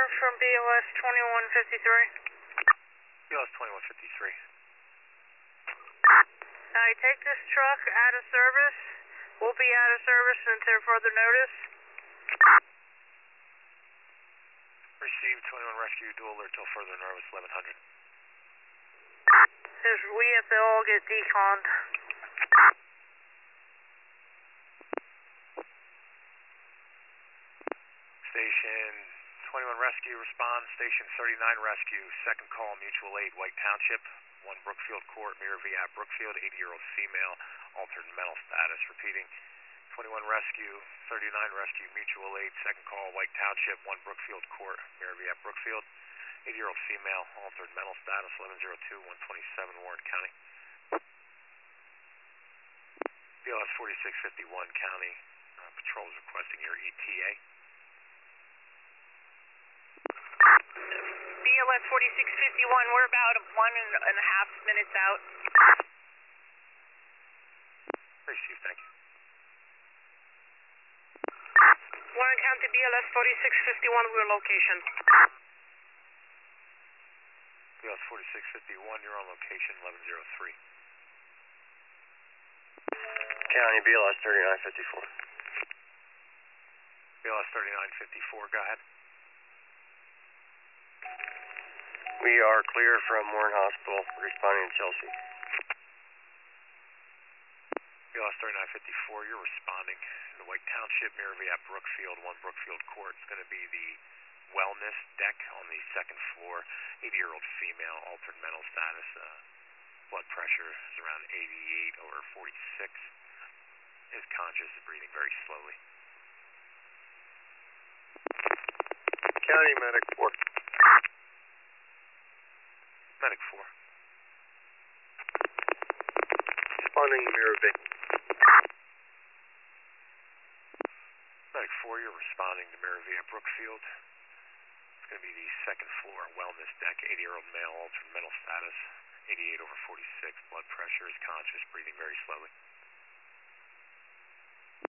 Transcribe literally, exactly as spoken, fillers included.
response from B L S twenty-one fifty-three. B L S twenty-one fifty-three. I take this truck out of service. We'll be out of service until further notice. Received twenty-one rescue, dual alert till further notice, eleven hundred. We have to all get deconned. Station twenty-one rescue, respond. Station thirty-nine rescue, second call, mutual aid, White Township, one Brookfield Court, Mirror V at Brookfield, eighty-year-old female, altered mental status. Repeating, twenty-one rescue, thirty-nine rescue, mutual aid, second call, White Township, one Brookfield Court, Mirror V at Brookfield, eighty-year-old female, altered mental status, eleven oh two, one twenty-seven, Warren County. B L S forty-six fifty-one County, uh, patrol is requesting your E T A. B L S forty-six fifty-one, we're about one and a half minutes out. Received, thank you. Warren County, B L S forty-six fifty-one, we're location. B L S forty-six fifty-one, you're on location, eleven oh three. County, B L S thirty-nine fifty-four. B L S thirty-nine fifty-four, go ahead. We are clear from Warren Hospital, responding to Chelsea. B L S thirty-nine fifty-four, you're responding to White Township, Mirror V at Brookfield, one Brookfield Court. It's going to be the wellness deck on the second floor. eighty-year-old female, altered mental status. Uh, blood pressure is around eighty-eight over forty-six. Is conscious, breathing very slowly. County Medic four. Medic four. Responding Mirror V. Medic four, you're responding to Mirror V at Brookfield. It's going to be the second floor wellness deck, eighty-year-old male, altered mental status, eighty-eight over forty-six, blood pressure is conscious, breathing very slowly.